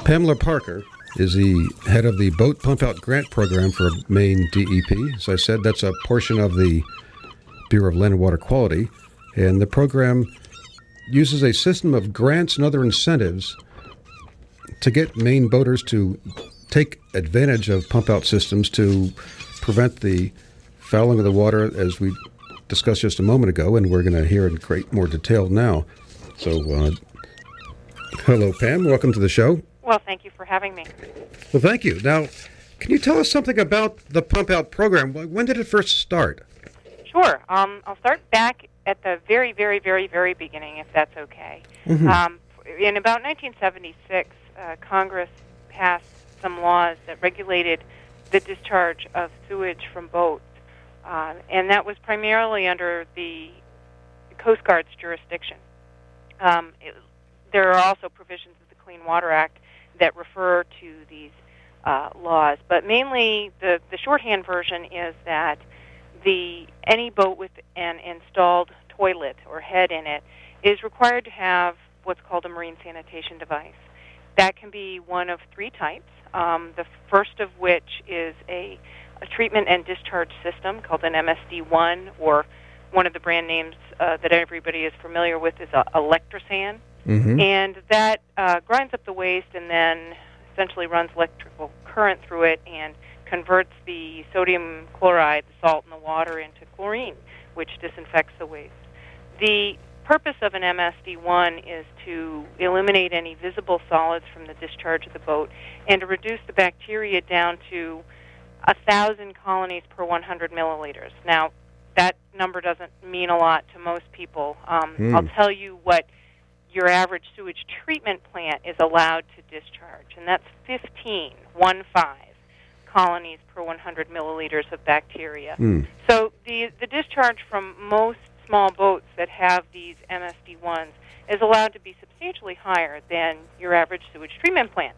Pamela Parker is the head of the Boat Pump Out Grant Program for Maine DEP. As I said, that's a portion of the Bureau of Land and Water Quality. And the program uses a system of grants and other incentives to get Maine boaters to take advantage of pump-out systems to prevent the fouling of the water, as we discussed just a moment ago, and we're going to hear in great more detail now. So, hello, Pam. Welcome to the show. Well, thank you for having me. Well, thank you. Now, can you tell us something about the pump-out program? When did it first start? Sure. I'll start back at the very, very, very, very beginning, if that's okay. Mm-hmm. In about 1976, Congress passed some laws that regulated the discharge of sewage from boats, and that was primarily under the Coast Guard's jurisdiction. There are also provisions of the Clean Water Act that refer to these laws, but mainly the shorthand version is that any boat with an installed toilet or head in it is required to have what's called a marine sanitation device. That can be one of three types, the first of which is a treatment and discharge system called an MSD-1, or one of the brand names that everybody is familiar with is Electrosan. Mm-hmm. And that grinds up the waste and then essentially runs electrical current through it and converts the sodium chloride, the salt in the water, into chlorine, which disinfects the waste. The purpose of an MSD-1 is to eliminate any visible solids from the discharge of the boat and to reduce the bacteria down to 1,000 colonies per 100 milliliters. Now, that number doesn't mean a lot to most people. I'll tell you what your average sewage treatment plant is allowed to discharge, and that's 15 colonies per 100 milliliters of bacteria. So the discharge from most small boats that have these MSD-1s is allowed to be substantially higher than your average sewage treatment plant.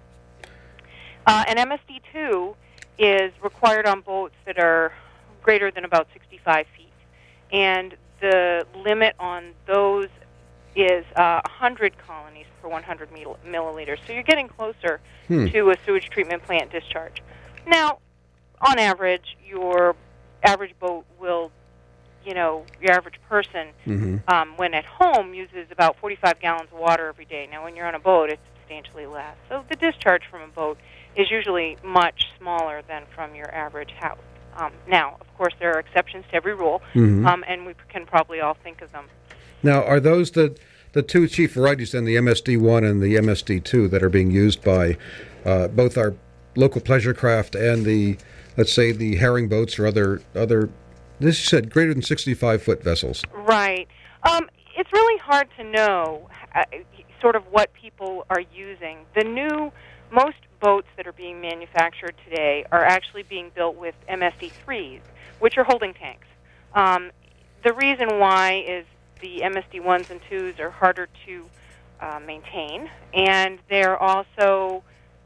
An MSD-2 is required on boats that are greater than about 65 feet, and the limit on those is 100 colonies per 100 milliliters. So you're getting closer to a sewage treatment plant discharge. Now, on average, your average boat will, your average person, when at home, uses about 45 gallons of water every day. Now, when you're on a boat, it's substantially less. So the discharge from a boat is usually much smaller than from your average house. Now, of course, there are exceptions to every rule, and we can probably all think of them. Now, are those the two chief varieties, then, the MSD-1 and the MSD-2, that are being used by both our local pleasure craft and let's say, the herring boats or other this you said, greater than 65-foot vessels? Right. It's really hard to know sort of what people are using. Most boats that are being manufactured today are actually being built with MSD-3s, which are holding tanks. The reason why is the MSD-1s and 2s are harder to maintain, and they're also,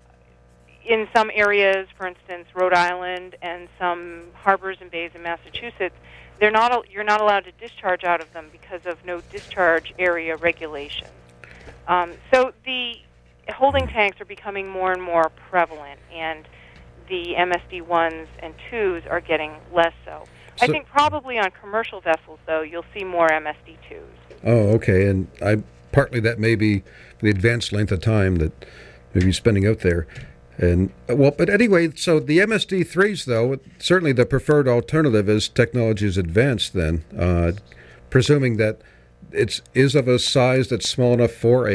in some areas, for instance, Rhode Island and some harbors and bays in Massachusetts, you're not allowed to discharge out of them because of no discharge area regulations. So the holding tanks are becoming more and more prevalent, and the MSD-1s and 2s are getting less so. I think probably on commercial vessels, though, you'll see more MSD-2s. Oh, okay. And partly that may be the advanced length of time that maybe you're spending out there. And but anyway, so the MSD-3s, though, certainly the preferred alternative as technology is advanced then, presuming that it is of a size that's small enough for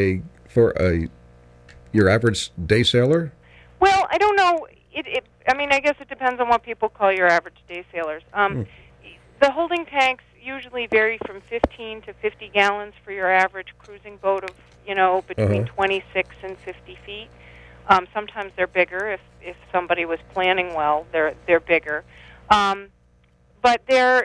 your average day sailor? Well, I don't know. I guess it depends on what people call your average day sailors. The holding tanks usually vary from 15 to 50 gallons for your average cruising boat of, between 26 and 50 feet. Sometimes they're bigger. If somebody was planning well, they're bigger. But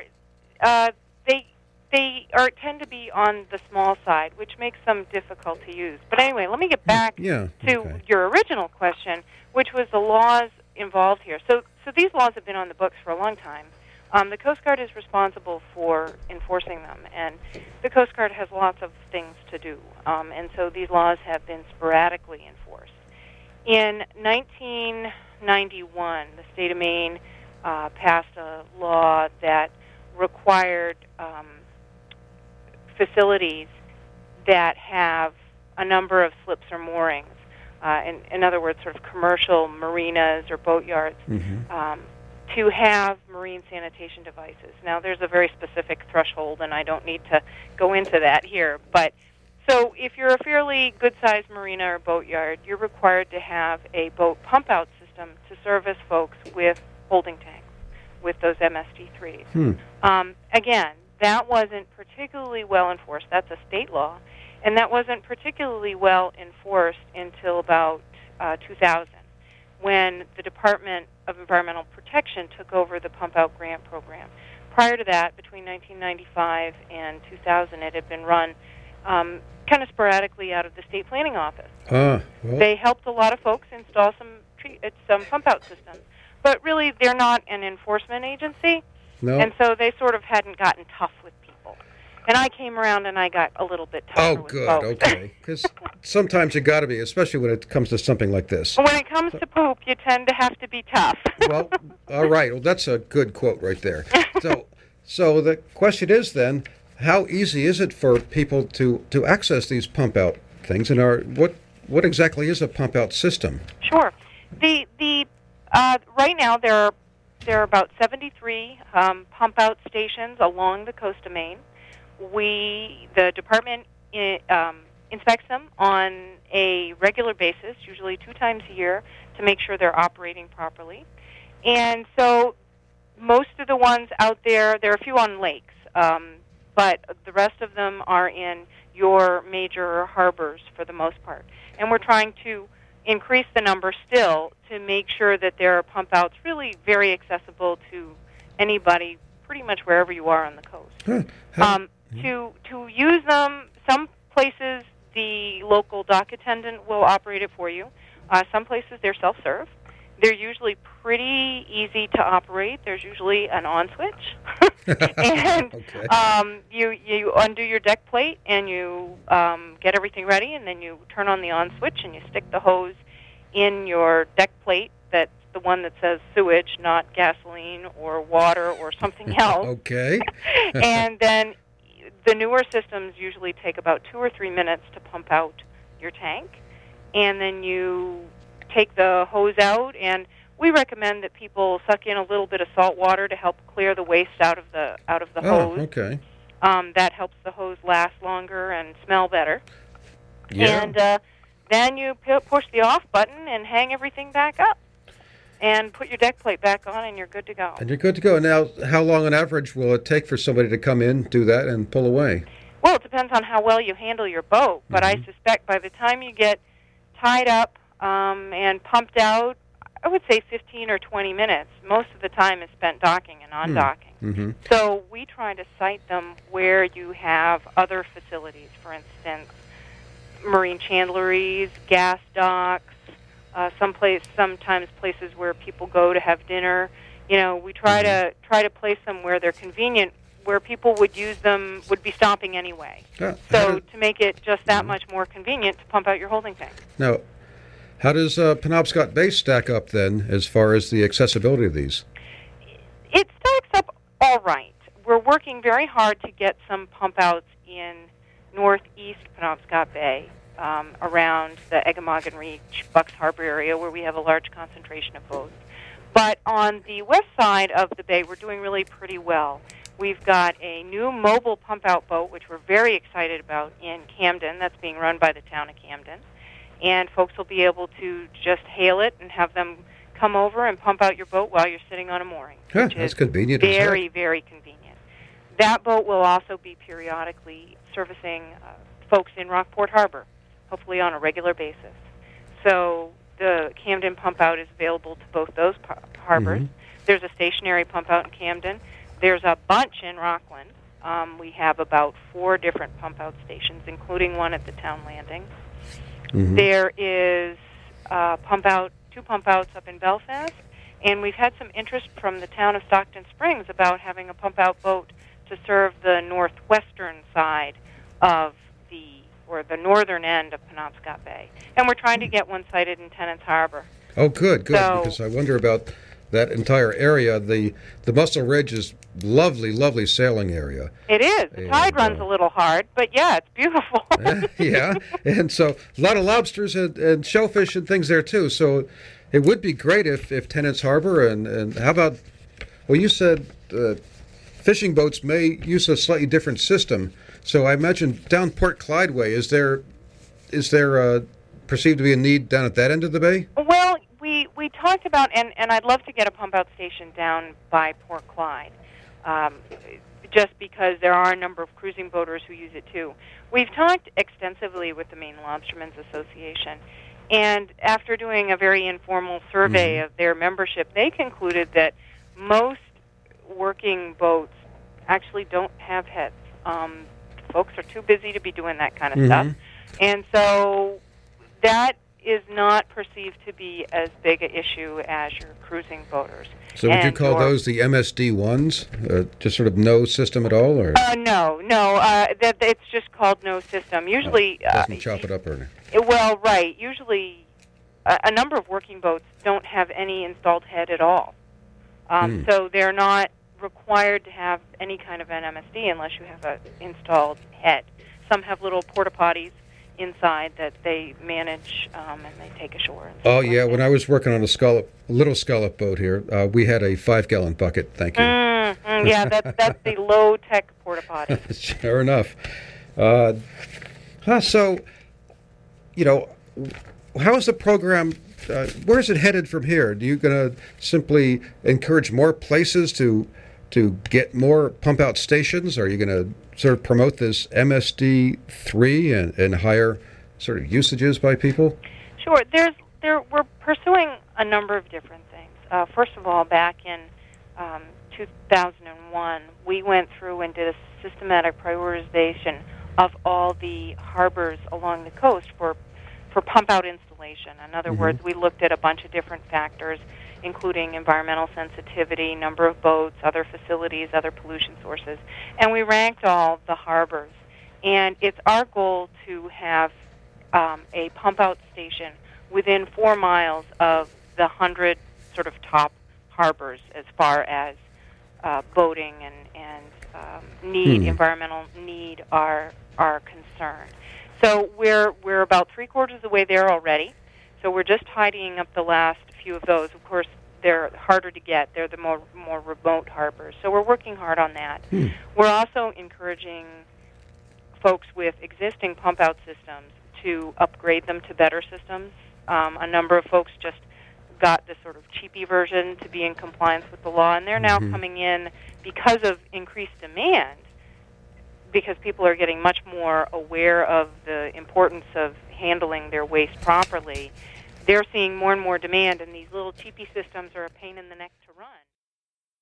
they tend to be on the small side, which makes them difficult to use. But anyway, let me get back to your original question, which was the laws involved here. So these laws have been on the books for a long time. The Coast Guard is responsible for enforcing them, and the Coast Guard has lots of things to do. And so these laws have been sporadically enforced. In 1991, the state of Maine passed a law that required facilities that have a number of slips or moorings, in other words, sort of commercial marinas or boatyards, to have marine sanitation devices. Now, there's a very specific threshold, and I don't need to go into that here. But so if you're a fairly good-sized marina or boatyard, you're required to have a boat pump-out system to service folks with holding tanks, with those MSD3s. Again, that wasn't particularly well enforced. That's a state law. And that wasn't particularly well enforced until about 2000, when the Department of Environmental Protection took over the Pump Out Grant Program. Prior to that, between 1995 and 2000, it had been run kind of sporadically out of the State Planning Office. Well. They helped a lot of folks install some pump-out systems. But really, they're not an enforcement agency, and so they sort of hadn't gotten tough with people. And I came around and I got a little bit tougher with good, folks. okay. Because sometimes you got to be, especially when it comes to something like this. When it comes to poop, you tend to have to be tough. Well, all right. Well, that's a good quote right there. So the question is then, how easy is it for people to access these pump out things? And what exactly is a pump out system? Sure. Right now there are about 73 pump out stations along the coast of Maine. The department inspects them on a regular basis, usually 2 times a year, to make sure they're operating properly. And so most of the ones out there are a few on lakes, but the rest of them are in your major harbors for the most part. And we're trying to increase the number still to make sure that there are pump outs really very accessible to anybody pretty much wherever you are on the coast. To use them, some places the local dock attendant will operate it for you. Some places they're self-serve. They're usually pretty easy to operate. There's usually an on switch. And you undo your deck plate and you get everything ready, and then you turn on the on switch and you stick the hose in your deck plate. That's the one that says sewage, not gasoline or water or something else. Okay. And then the newer systems usually take about 2 or 3 minutes to pump out your tank. And then you take the hose out, and we recommend that people suck in a little bit of salt water to help clear the waste out of the hose. Okay. That helps the hose last longer and smell better. Yeah. And then you push the off button and hang everything back up and put your deck plate back on, and you're good to go. And you're good to go. Now, how long on average will it take for somebody to come in, do that, and pull away? Well, it depends on how well you handle your boat, but I suspect by the time you get tied up and pumped out, I would say 15 or 20 minutes. Most of the time is spent docking and undocking. So we try to site them where you have other facilities, for instance, marine chandleries, gas docks, sometimes places where people go to have dinner. You know, we try to place them where they're convenient, where people would use them, would be stopping anyway. So to make it just that much more convenient to pump out your holding tank. Now, how does Penobscot Bay stack up then as far as the accessibility of these? It stacks up all right. We're working very hard to get some pump outs in northeast Penobscot Bay, around the Eggemogan Reach, Bucks Harbor area, where we have a large concentration of boats. But on the west side of the bay, we're doing really pretty well. We've got a new mobile pump-out boat, which we're very excited about, in Camden. That's being run by the town of Camden. And folks will be able to just hail it and have them come over and pump out your boat while you're sitting on a mooring. That's convenient. Very, very convenient. That boat will also be periodically servicing folks in Rockport Harbor, hopefully on a regular basis. So the Camden pump-out is available to both those harbors. There's a stationary pump-out in Camden. There's a bunch in Rockland. We have about 4 different pump-out stations, including one at the town landing. There is 2 pump-outs up in Belfast, and we've had some interest from the town of Stockton Springs about having a pump-out boat to serve the northwestern side of the or the northern end of Penobscot Bay. And we're trying to get one sited in Tennant's Harbor. Oh, good, So- because I wonder about that entire area. The Muscle Ridge is lovely sailing area. It is. The tide runs a little hard, but yeah, it's beautiful. Yeah, and so a lot of lobsters and shellfish and things there too. So it would be great if Tennant's Harbor and how about, well, you said fishing boats may use a slightly different system. So I imagine down Port Clyde way, is there perceived to be a need down at that end of the bay? Well, we talked about, and I'd love to get a pump-out station down by Port Clyde, just because there are a number of cruising boaters who use it too. We've talked extensively with the Maine Lobstermen's Association, and after doing a very informal survey of their membership, they concluded that most working boats actually don't have heads. Folks are too busy to be doing that kind of stuff. And so that is not perceived to be as big an issue as your cruising boaters. So would you call those the MSD1s? Just sort of no system at all? Or No. That it's just called no system. Usually... doesn't chop it up or Well, right. Usually a number of working boats don't have any installed head at all. So they're not required to have any kind of an MSD unless you have an installed head. Some have little porta potties inside that they manage and they take ashore. Oh yeah, when I was working on a little scallop boat here, we had a 5-gallon bucket. Thank you. Yeah, that's the low tech porta potty. Sure enough. So, how is the program? Where is it headed from here? Are you going to simply encourage more places to get more pump-out stations? Are you going to sort of promote this MSD3 and higher sort of usages by people? Sure. We're pursuing a number of different things. First of all, back in 2001, we went through and did a systematic prioritization of all the harbors along the coast for pump-out installation. In other words, we looked at a bunch of different factors, including environmental sensitivity, number of boats, other facilities, other pollution sources, and we ranked all the harbors. And it's our goal to have a pump-out station within 4 miles of the 100 sort of top harbors as far as boating and environmental need are concerned. So we're about 3/4 of the way there already. So we're just tidying up the last few of those. Of course, they're harder to get. They're the more remote harbors. So we're working hard on that. We're also encouraging folks with existing pump-out systems to upgrade them to better systems. A number of folks just got the sort of cheapy version to be in compliance with the law, and they're now coming in because of increased demand, because people are getting much more aware of the importance of handling their waste properly. They're seeing more and more demand, and these little cheapy systems are a pain in the neck to run.